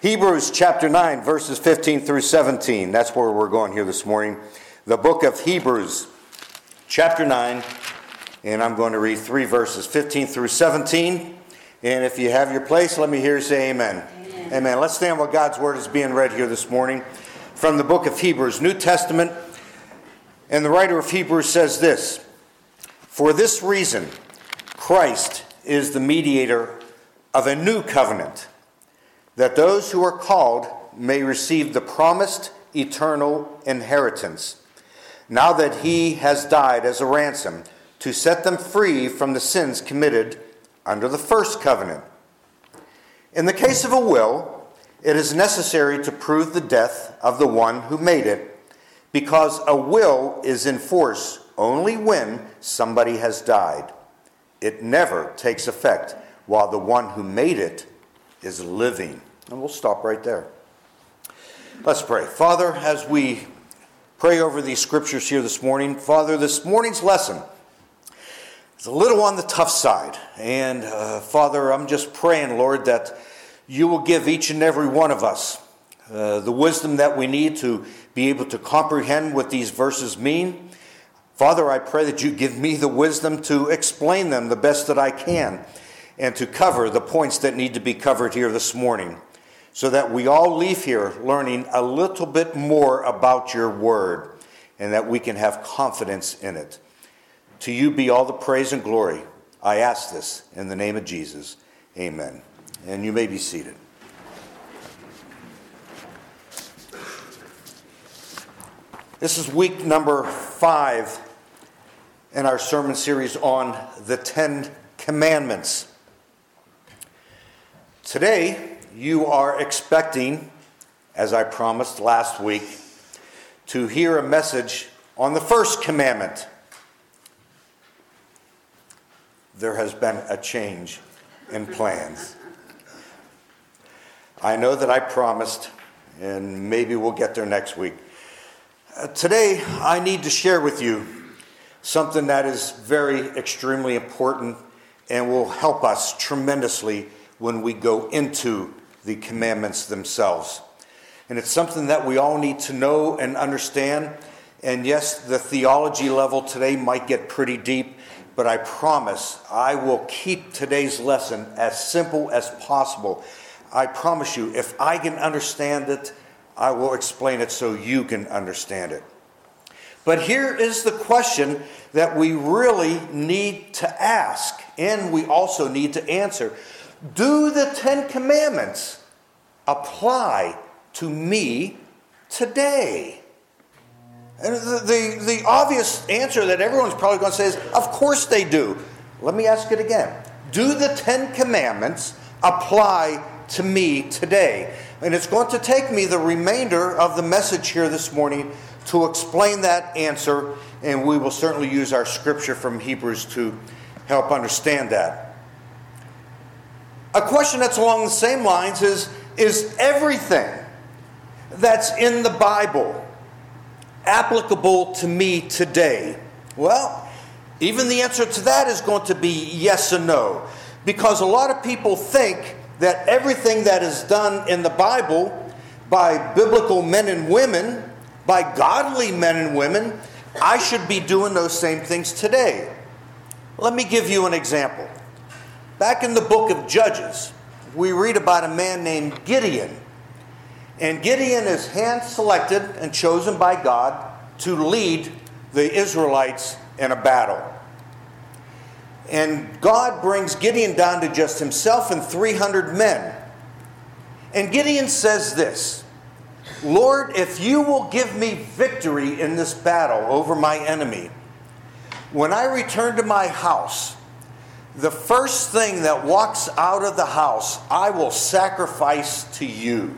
Hebrews chapter 9, verses 15 through 17. That's where we're going here this morning. The book of Hebrews, chapter 9, and I'm going to read 3 verses, 15 through 17. And if you have your place, let me hear you say amen. Amen. Amen. Let's stand while God's word is being read here this morning. From the book of Hebrews, New Testament. And the writer of Hebrews says this: "For this reason, Christ is the mediator of a new covenant, that those who are called may receive the promised eternal inheritance, now that he has died as a ransom to set them free from the sins committed under the first covenant. In the case of a will, it is necessary to prove the death of the one who made it, because a will is in force only when somebody has died. It never takes effect while the one who made it is living." And we'll stop right there. Let's pray. Father, as we pray over these scriptures here this morning, Father, this morning's lesson is a little on the tough side. And Father, I'm just praying, Lord, that you will give each and every one of us the wisdom that we need to be able to comprehend what these verses mean. Father, I pray that you give me the wisdom to explain them the best that I can, and to cover the points that need to be covered here this morning, so that we all leave here learning a little bit more about your word, and that we can have confidence in it. To you be all the praise and glory. I ask this in the name of Jesus. Amen. And you may be seated. This is week number 5 in our sermon series on the 10 Commandments. Today, you are expecting, as I promised last week, to hear a message on the first commandment. There has been a change in plans. I know that I promised, and maybe we'll get there next week. Today, I need to share with you something that is very extremely important and will help us tremendously when we go into the commandments themselves. And it's something that we all need to know and understand. And yes, the theology level today might get pretty deep, but I promise I will keep today's lesson as simple as possible. I promise you, if I can understand it, I will explain it so you can understand it. But here is the question that we really need to ask, and we also need to answer. Do the 10 Commandments apply to me today? And the obvious answer that everyone's probably going to say is, of course they do. Let me ask it again. Do the 10 Commandments apply to me today? And it's going to take me the remainder of the message here this morning to explain that answer, and we will certainly use our scripture from Hebrews to help understand that. A question that's along the same lines is everything that's in the Bible applicable to me today? Well, even the answer to that is going to be yes and no, because a lot of people think that everything that is done in the Bible by biblical men and women, by godly men and women, I should be doing those same things today. Let me give you an example. Back in the book of Judges, we read about a man named Gideon. And Gideon is hand-selected and chosen by God to lead the Israelites in a battle. And God brings Gideon down to just himself and 300 men. And Gideon says this: "Lord, if you will give me victory in this battle over my enemy, when I return to my house, the first thing that walks out of the house, I will sacrifice to you."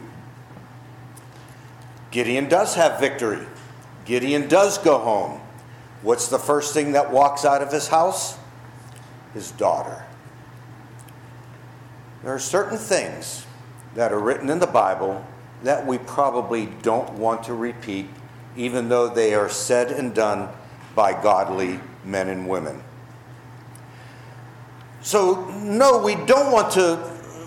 Gideon does have victory. Gideon does go home. What's the first thing that walks out of his house? His daughter. There are certain things that are written in the Bible that we probably don't want to repeat, even though they are said and done by godly men and women. So, no, we don't want to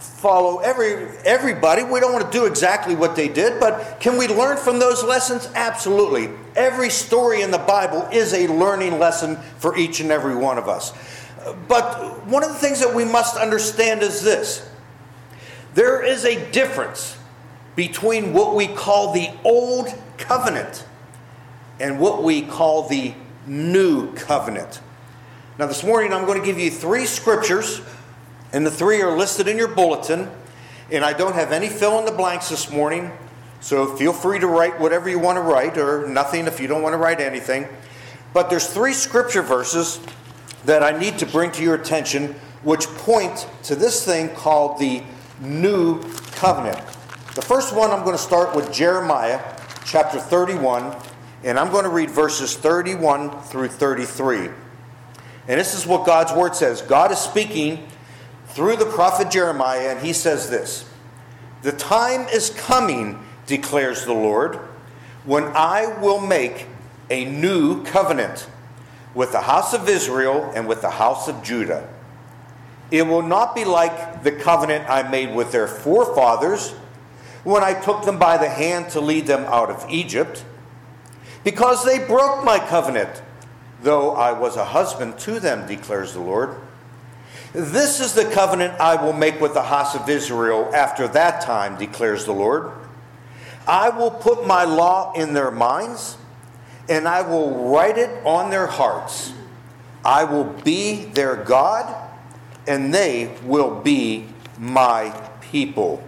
follow everybody. We don't want to do exactly what they did, but can we learn from those lessons? Absolutely. Every story in the Bible is a learning lesson for each and every one of us. But one of the things that we must understand is this. There is a difference between what we call the Old Covenant and what we call the New Covenant. Now this morning I'm going to give you 3 scriptures, and the 3 are listed in your bulletin, and I don't have any fill in the blanks this morning, so feel free to write whatever you want to write, or nothing if you don't want to write anything. But there's 3 scripture verses that I need to bring to your attention, which point to this thing called the New Covenant. The first one, I'm going to start with Jeremiah chapter 31, and I'm going to read verses 31 through 33. And this is what God's word says. God is speaking through the prophet Jeremiah, and he says this: "The time is coming, declares the Lord, when I will make a new covenant with the house of Israel and with the house of Judah. It will not be like the covenant I made with their forefathers when I took them by the hand to lead them out of Egypt, because they broke my covenant, though I was a husband to them, declares the Lord. This is the covenant I will make with the house of Israel after that time, declares the Lord. I will put my law in their minds, and I will write it on their hearts. I will be their God, and they will be my people."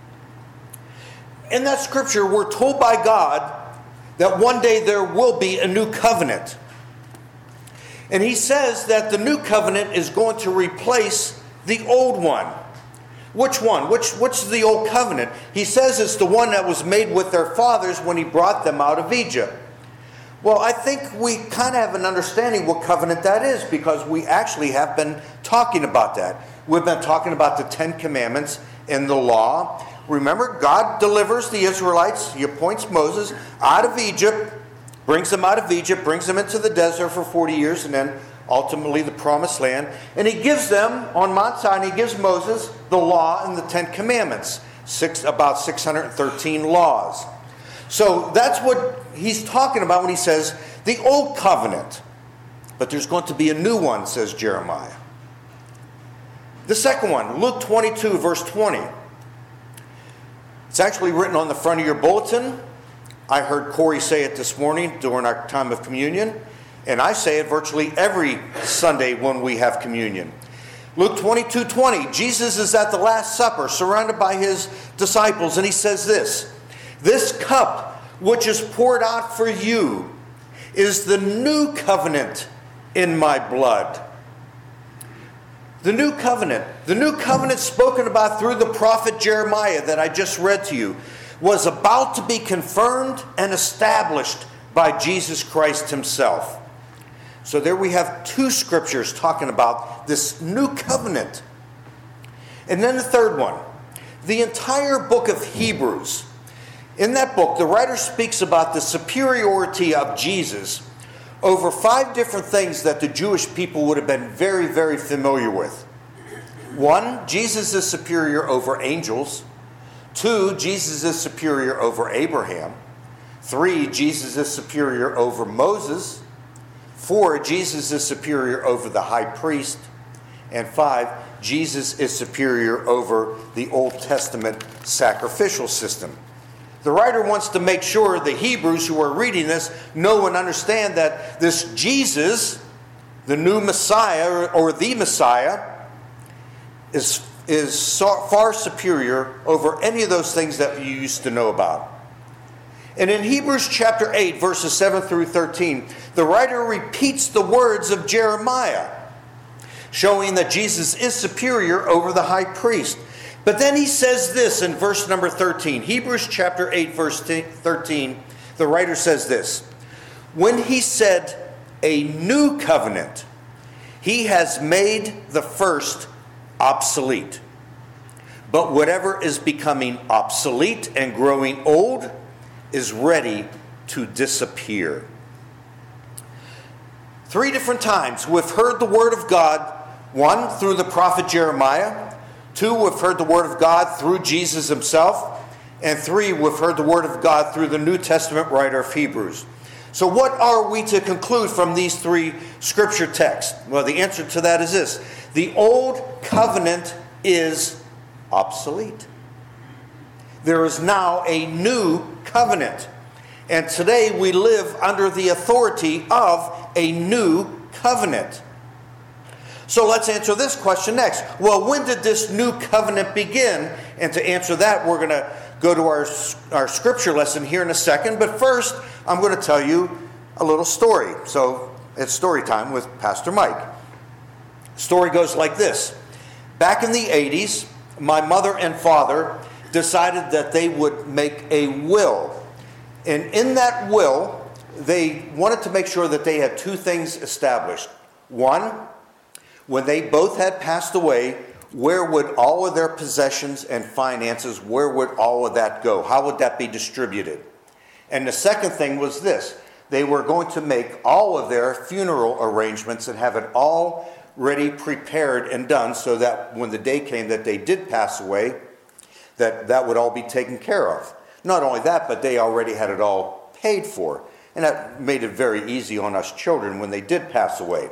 In that scripture, we're told by God that one day there will be a new covenant. And he says that the new covenant is going to replace the old one. Which one? Which is the old covenant? He says it's the one that was made with their fathers when he brought them out of Egypt. Well, I think we kind of have an understanding what covenant that is, because we actually have been talking about that. We've been talking about the 10 Commandments and the law. Remember, God delivers the Israelites. He appoints Moses out of Egypt, brings them out of Egypt, brings them into the desert for 40 years, and then ultimately the promised land. And he gives them, on Mount Sinai, he gives Moses the law and the 10 Commandments, about 613 laws. So that's what he's talking about when he says the old covenant. But there's going to be a new one, says Jeremiah. The second one, Luke 22, verse 20. It's actually written on the front of your bulletin. I heard Corey say it this morning during our time of communion, and I say it virtually every Sunday when we have communion. Luke 22:20. Jesus is at the Last Supper, surrounded by his disciples, and he says this: "This cup which is poured out for you is the new covenant in my blood." The new covenant spoken about through the prophet Jeremiah that I just read to you, was about to be confirmed and established by Jesus Christ himself. So there we have 2 scriptures talking about this new covenant. And then the third one, the entire book of Hebrews. In that book, the writer speaks about the superiority of Jesus over 5 different things that the Jewish people would have been very, very familiar with. 1, Jesus is superior over angels. 2, Jesus is superior over Abraham. 3, Jesus is superior over Moses. 4, Jesus is superior over the high priest. And 5, Jesus is superior over the Old Testament sacrificial system. The writer wants to make sure the Hebrews who are reading this know and understand that this Jesus, the new Messiah or the Messiah, is far superior over any of those things that you used to know about. And in Hebrews chapter 8, verses 7 through 13, the writer repeats the words of Jeremiah, showing that Jesus is superior over the high priest. But then he says this in verse number 13. Hebrews chapter 8, verse 13, the writer says this: "When he said a new covenant, he has made the first obsolete. But whatever is becoming obsolete and growing old is ready to disappear." 3 different times we've heard the word of God. 1, through the prophet Jeremiah. 2, we've heard the Word of God through Jesus himself. And 3, we've heard the Word of God through the New Testament writer of Hebrews. So what are we to conclude from these 3 scripture texts? Well, the answer to that is this. The old covenant is obsolete. There is now a new covenant. And today we live under the authority of a new covenant. So let's answer this question next. Well, when did this new covenant begin? And to answer that, we're going to go to our scripture lesson here in a second. But first, I'm going to tell you a little story. So it's story time with Pastor Mike. The story goes like this. Back in the 80s, my mother and father decided that they would make a will. And in that will, they wanted to make sure that they had 2 things established. One, when they both had passed away, where would all of their possessions and finances, where would all of that go? How would that be distributed? And the second thing was this. They were going to make all of their funeral arrangements and have it all ready, prepared, and done so that when the day came that they did pass away, that would all be taken care of. Not only that, but they already had it all paid for. And that made it very easy on us children when they did pass away.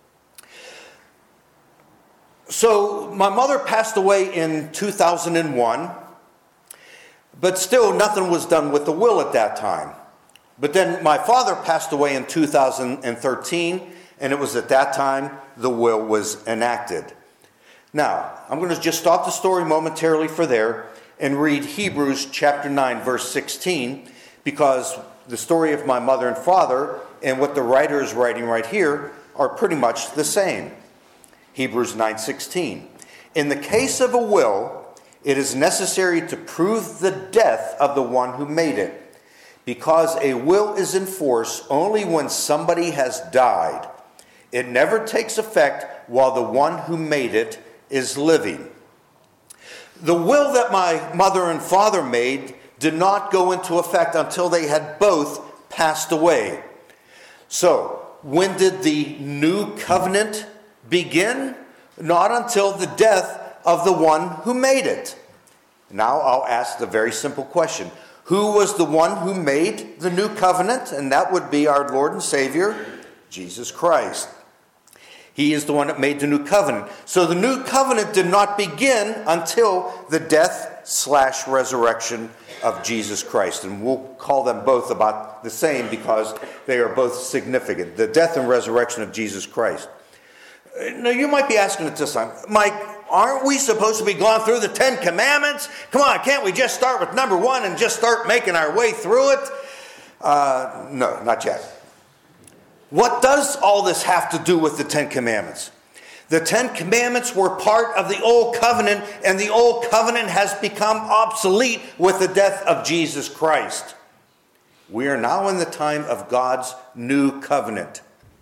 So my mother passed away in 2001, but still nothing was done with the will at that time. But then my father passed away in 2013, and it was at that time the will was enacted. Now, I'm going to just stop the story momentarily for there and read Hebrews chapter 9, verse 16, because the story of my mother and father and what the writer is writing right here are pretty much the same. Hebrews 9:16. In the case of a will, it is necessary to prove the death of the one who made it, because a will is in force only when somebody has died. It never takes effect while the one who made it is living. The will that my mother and father made did not go into effect until they had both passed away. So, when did the new covenant begin? Not until the death of the one who made it. Now I'll ask the very simple question. Who was the one who made the new covenant? And that would be our Lord and Savior, Jesus Christ. He is the one that made the new covenant. So the new covenant did not begin until the death/resurrection of Jesus Christ. And we'll call them both about the same because they are both significant. The death and resurrection of Jesus Christ. Now you might be asking at this time, Mike, aren't we supposed to be going through the 10 Commandments? Come on, can't we just start with number 1 and just start making our way through it? No, not yet. What does all this have to do with the 10 Commandments? The 10 Commandments were part of the Old Covenant, and the Old Covenant has become obsolete with the death of Jesus Christ. We are now in the time of God's new covenant.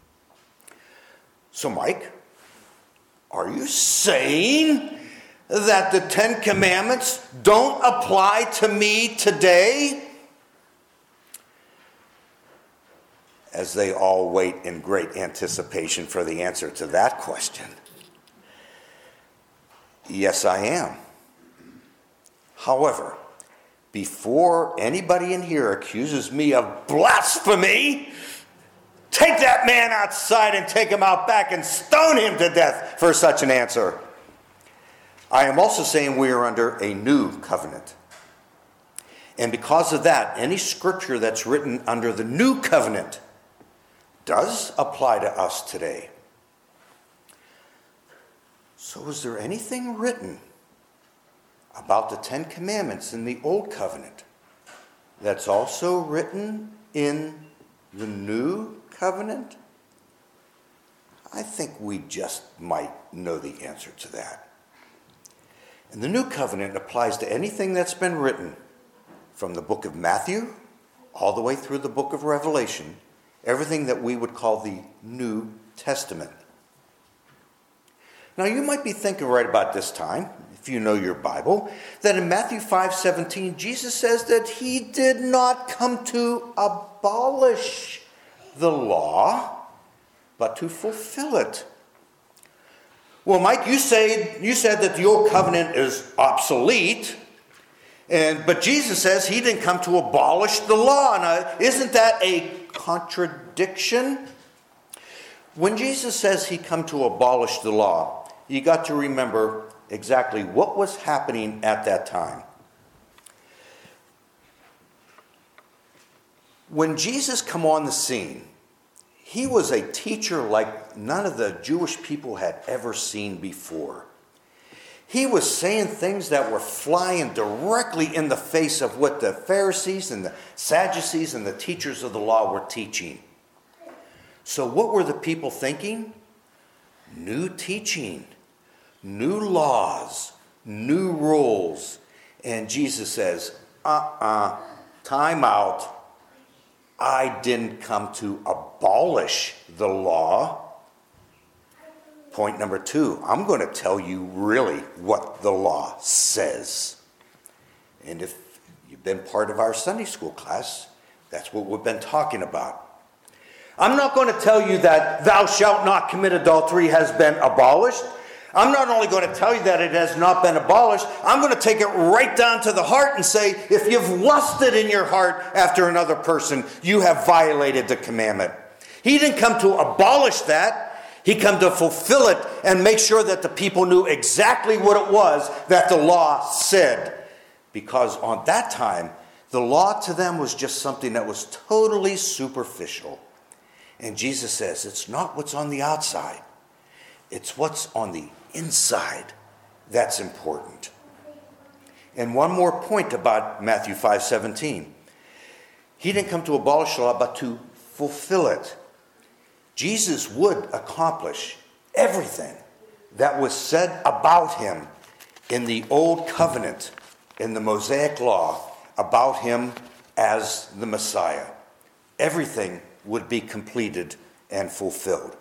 So, Mike, are you saying that the 10 Commandments don't apply to me today? As they all wait in great anticipation for the answer to that question. Yes, I am. However, before anybody in here accuses me of blasphemy, take that man outside and take him out back and stone him to death for such an answer. I am also saying we are under a new covenant. And because of that, any scripture that's written under the new covenant does apply to us today. So is there anything written about the 10 Commandments in the Old Covenant that's also written in the New Covenant? I think we just might know the answer to that. And the New Covenant applies to anything that's been written from the book of Matthew all the way through the book of Revelation, everything that we would call the New Testament. Now you might be thinking right about this time, if you know your Bible, that in Matthew 5:17, Jesus says that he did not come to abolish the law, but to fulfill it. Well, Mike, you said that the old covenant is obsolete, but Jesus says he didn't come to abolish the law. Now, isn't that a contradiction? When Jesus says he come to abolish the law, you got to remember exactly what was happening at that time. When Jesus come on the scene, he was a teacher like none of the Jewish people had ever seen before. He was saying things that were flying directly in the face of what the Pharisees and the Sadducees and the teachers of the law were teaching. So what were the people thinking? New teaching, new laws, new rules. And Jesus says, time out. I didn't come to abolish the law. Point number 2, I'm going to tell you really what the law says. And if you've been part of our Sunday school class, that's what we've been talking about. I'm not going to tell you that thou shalt not commit adultery has been abolished. I'm not only going to tell you that it has not been abolished, I'm going to take it right down to the heart and say, if you've lusted in your heart after another person, you have violated the commandment. He didn't come to abolish that. He came to fulfill it and make sure that the people knew exactly what it was that the law said. Because on that time, the law to them was just something that was totally superficial. And Jesus says, it's not what's on the outside. It's what's on the inside that's important. And one more point about Matthew 5:17. He didn't come to abolish the law, but to fulfill it. Jesus would accomplish everything that was said about him in the Old Covenant, in the Mosaic Law, about him as the Messiah. Everything would be completed and fulfilled.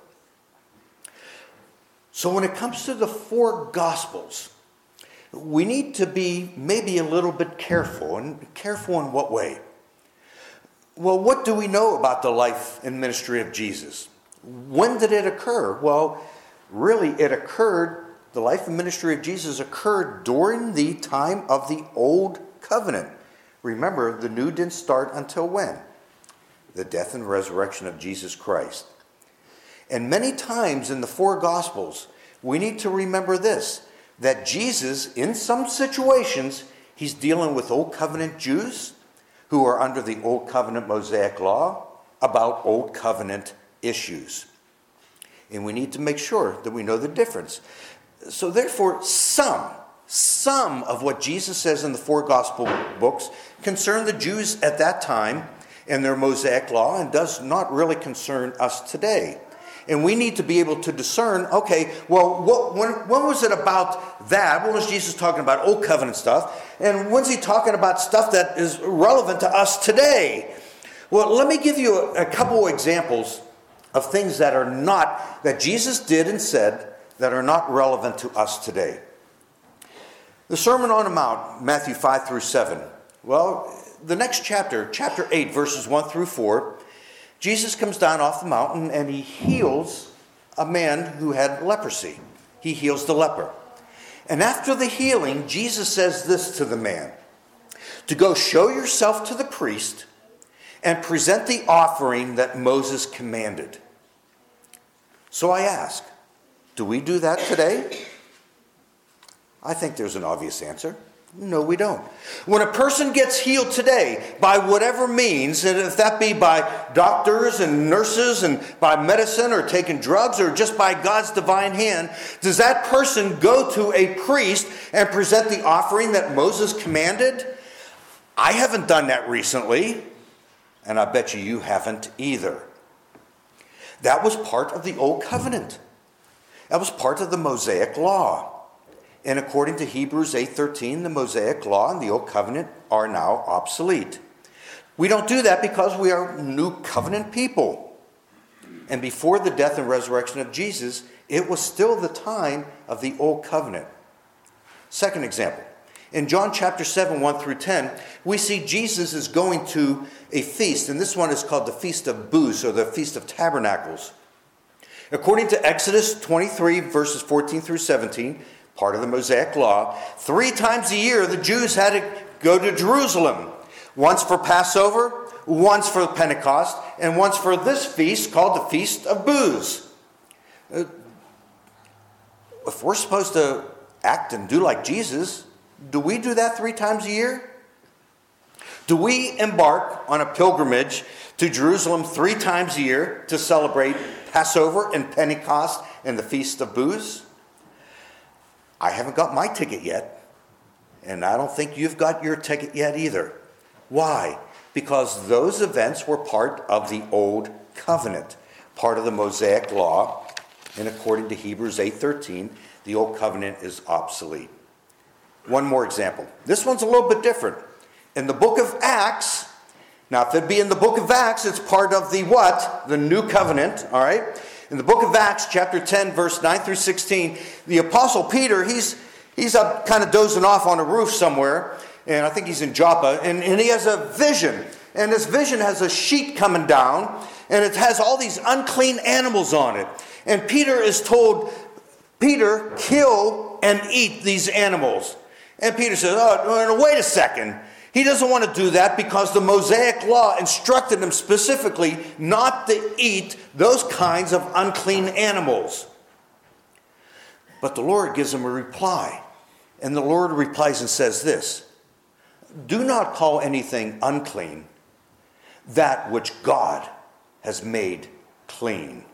So when it comes to the 4 Gospels, we need to be maybe a little bit careful. And careful in what way? Well, what do we know about the life and ministry of Jesus? When did it occur? Well, really it occurred, the life and ministry of Jesus occurred during the time of the Old Covenant. Remember, the new didn't start until when? The death and resurrection of Jesus Christ. And many times in the 4 Gospels, we need to remember this, that Jesus, in some situations, he's dealing with Old Covenant Jews who are under the Old Covenant Mosaic Law about Old Covenant issues. And we need to make sure that we know the difference. So therefore, some of what Jesus says in the 4 Gospel books concern the Jews at that time and their Mosaic Law and does not really concern us today. And we need to be able to discern, okay, well, when was it about that? When was Jesus talking about Old Covenant stuff? And when's he talking about stuff that is relevant to us today? Well, let me give you a couple of examples of things that Jesus did and said that are not relevant to us today. The Sermon on the Mount, Matthew 5-7. Well, the next chapter 8, verses 1-4, Jesus comes down off the mountain and he heals a man who had leprosy. He heals the leper. And after the healing, Jesus says this to the man, to go show yourself to the priest and present the offering that Moses commanded. So I ask, do we do that today? I think there's an obvious answer. No, we don't. When a person gets healed today, by whatever means, and if that be by doctors and nurses and by medicine or taking drugs or just by God's divine hand, does that person go to a priest and present the offering that Moses commanded? I haven't done that recently, and I bet you haven't either. That was part of the Old Covenant. That was part of the Mosaic Law. And according to Hebrews 8:13, the Mosaic Law and the Old Covenant are now obsolete. We don't do that because we are new covenant people. And before the death and resurrection of Jesus, it was still the time of the Old Covenant. Second example. In John chapter 7, 1-10, we see Jesus is going to a feast. And this one is called the Feast of Booths or the Feast of Tabernacles. According to Exodus 23, verses 14 through 17, part of the Mosaic Law, 3 times a year the Jews had to go to Jerusalem. Once for Passover, once for Pentecost, and once for this feast called the Feast of Booths. If we're supposed to act and do like Jesus, do we do that 3 times a year? Do we embark on a pilgrimage to Jerusalem 3 times a year to celebrate Passover and Pentecost and the Feast of Booths? I haven't got my ticket yet, and I don't think you've got your ticket yet either. Why? Because those events were part of the Old Covenant, part of the Mosaic Law, and according to Hebrews 8:13, the Old Covenant is obsolete. One more example. This one's a little bit different. In the book of Acts, now if it'd be in the book of Acts, it's part of the what? The New Covenant, all right? In the book of Acts, chapter 10, verse 9 through 16, the Apostle Peter, he's up kind of dozing off on a roof somewhere, and I think he's in Joppa, and he has a vision. And this vision has a sheet coming down, and it has all these unclean animals on it. And Peter is told, Peter, kill and eat these animals. And Peter says, oh, wait a second. He doesn't want to do that because the Mosaic Law instructed him specifically not to eat those kinds of unclean animals. But the Lord gives him a reply. And the Lord replies and says this, do not call anything unclean that which God has made clean.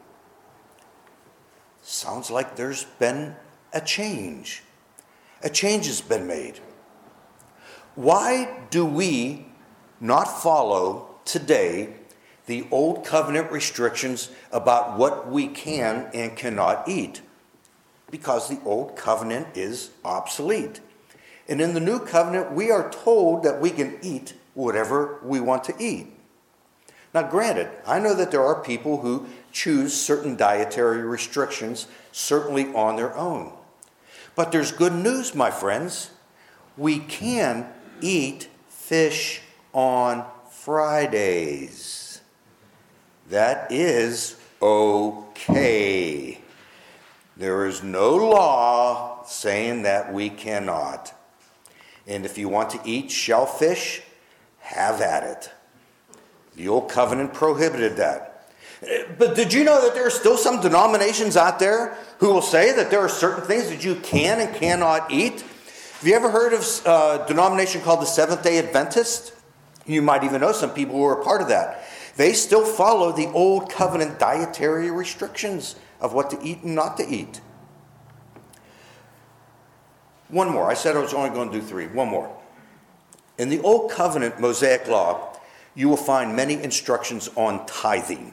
Sounds like there's been a change. A change has been made. Why do we not follow today the Old Covenant restrictions about what we can and cannot eat? Because the Old Covenant is obsolete. And in the New Covenant, we are told that we can eat whatever we want to eat. Now, granted, I know that there are people who choose certain dietary restrictions, certainly on their own. But there's good news, my friends. We can eat fish on Fridays. That is okay. There is no law saying that we cannot. And if you want to eat shellfish, have at it. The Old Covenant prohibited that. But did you know that there are still some denominations out there who will say that there are certain things that you can and cannot eat? Have you ever heard of a denomination called the Seventh-day Adventist? You might even know some people who are a part of that. They still follow the Old Covenant dietary restrictions of what to eat and not to eat. One more. I said I was only going to do 3. One more. In the Old Covenant Mosaic Law, you will find many instructions on tithing.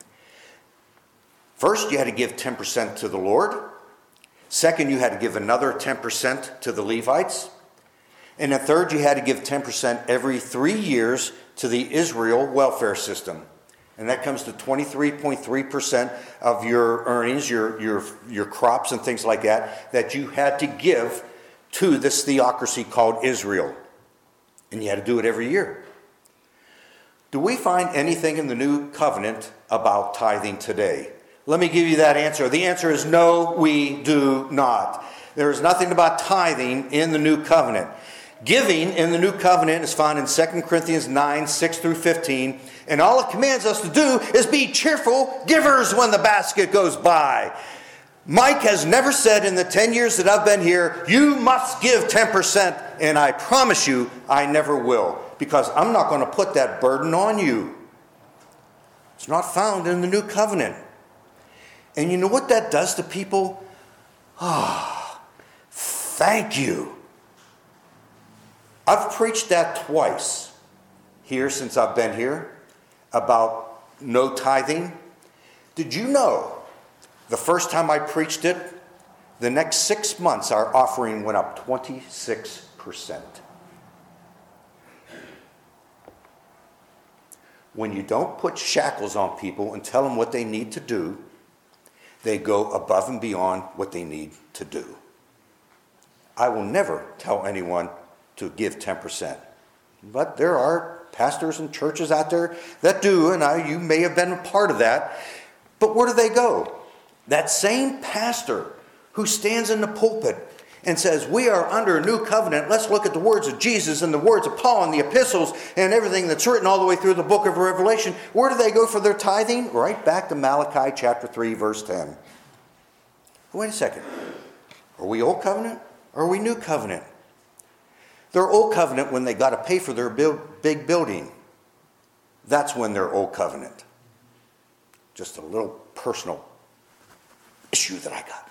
First, you had to give 10% to the Lord. Second, you had to give another 10% to the Levites. And then third, you had to give 10% every 3 years to the Israel welfare system. And that comes to 23.3% of your earnings, your crops and things like that you had to give to this theocracy called Israel. And you had to do it every year. Do we find anything in the New Covenant about tithing today? Let me give you that answer. The answer is no, we do not. There is nothing about tithing in the New Covenant. Giving in the New Covenant is found in 2 Corinthians 9, 6 through 15. And all it commands us to do is be cheerful givers when the basket goes by. Mike has never said in the 10 years that I've been here, you must give 10%. And I promise you, I never will. Because I'm not going to put that burden on you. It's not found in the New Covenant. And you know what that does to people? Thank you. I've preached that twice here since I've been here about no tithing. Did you know the first time I preached it, the next 6 months our offering went up 26%. When you don't put shackles on people and tell them what they need to do, they go above and beyond what they need to do. I will never tell anyone to give 10%. But there are pastors and churches out there that do, and you may have been a part of that. But where do they go? that same pastor who stands in the pulpit and says, we are under a new covenant. Let's look at the words of Jesus and the words of Paul and the epistles and everything that's written all the way through the book of Revelation. Where do they go for their tithing? Right back to Malachi chapter 3, verse 10. Wait a second. Are we old covenant or are we new covenant? They're old covenant when they got to pay for their big building. That's when they're old covenant. Just a little personal issue that I got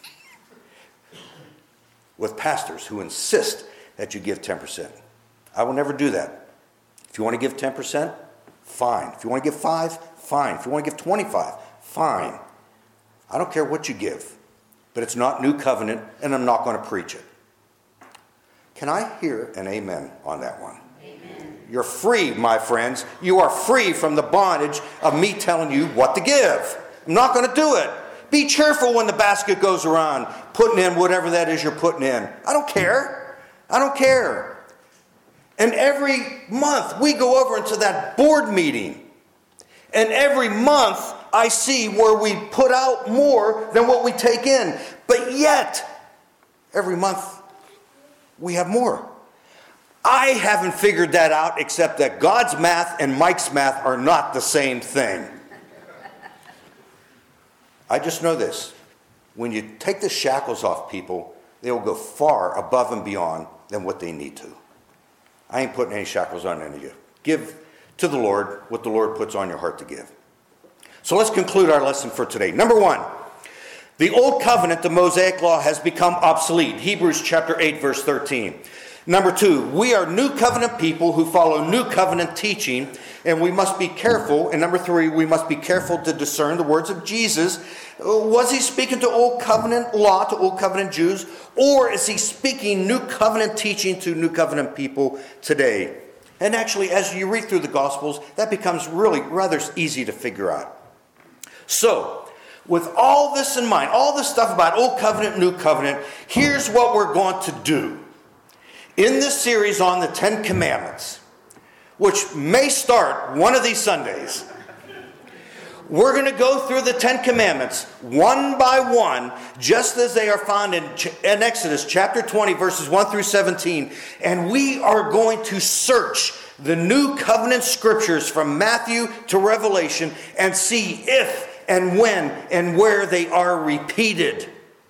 with pastors who insist that you give 10%. I will never do that. If you want to give 10%, fine. If you want to give 5%, fine. If you want to give 25%, fine. I don't care what you give, but it's not new covenant, and I'm not going to preach it. Can I hear an amen on that one? Amen. You're free, my friends. You are free from the bondage of me telling you what to give. I'm not going to do it. Be cheerful when the basket goes around, putting in whatever that is you're putting in. I don't care. I don't care. And every month we go over into that board meeting. And every month I see where we put out more than what we take in. But yet, every month we have more. I haven't figured that out, except that God's math and Mike's math are not the same thing. I just know this. When you take the shackles off people, they will go far above and beyond than what they need to. I ain't putting any shackles on any of you. Give to the Lord what the Lord puts on your heart to give. So let's conclude our lesson for today. Number 1, the old covenant, the Mosaic law, has become obsolete. Hebrews chapter 8, verse 13. Number 2, we are new covenant people who follow new covenant teaching, and we must be careful. And number 3, we must be careful to discern the words of Jesus. Was he speaking to old covenant law, to old covenant Jews, or is he speaking new covenant teaching to new covenant people today? And actually, as you read through the Gospels, that becomes really rather easy to figure out. So, with all this in mind, all this stuff about old covenant, new covenant, here's what we're going to do. In this series on the 10 Commandments, which may start one of these Sundays, we're going to go through the 10 Commandments one by one, just as they are found in Exodus chapter 20, verses 1 through 17. And we are going to search the New Covenant Scriptures from Matthew to Revelation and see if and when and where they are repeated.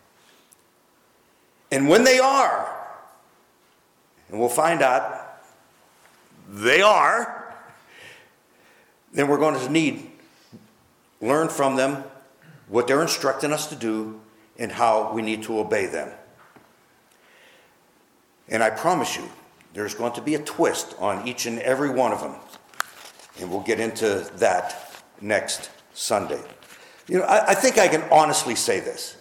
And when they are, and we'll find out they are, then we're going to learn from them what they're instructing us to do and how we need to obey them. And I promise you, there's going to be a twist on each and every one of them. And we'll get into that next Sunday. You know, I think I can honestly say this.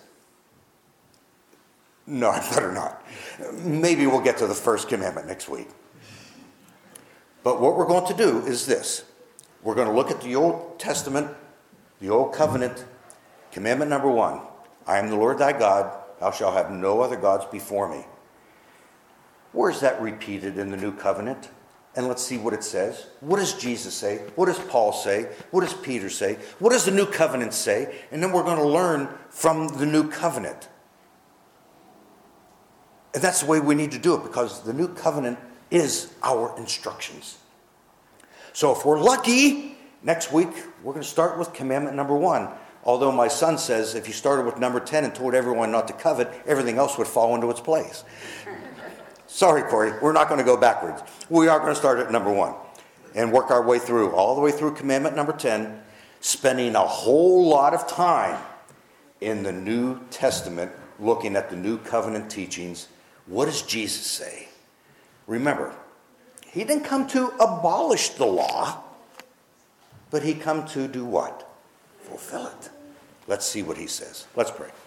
No, I better not. Maybe we'll get to the first commandment next week. But what we're going to do is this. We're going to look at the Old Testament, the Old Covenant, commandment number 1. I am the Lord thy God. Thou shalt have no other gods before me. Where is that repeated in the New Covenant? And let's see what it says. What does Jesus say? What does Paul say? What does Peter say? What does the New Covenant say? And then we're going to learn from the New Covenant. And that's the way we need to do it, because the New Covenant is our instructions. So if we're lucky, next week we're going to start with commandment number 1. Although my son says if you started with number 10 and told everyone not to covet, everything else would fall into its place. Sorry, Corey, we're not going to go backwards. We are going to start at number 1 and work our way through, all the way through commandment number 10, spending a whole lot of time in the New Testament looking at the New Covenant teachings. What does Jesus say? Remember, he didn't come to abolish the law, but he come to do what? Fulfill it. Let's see what he says. Let's pray.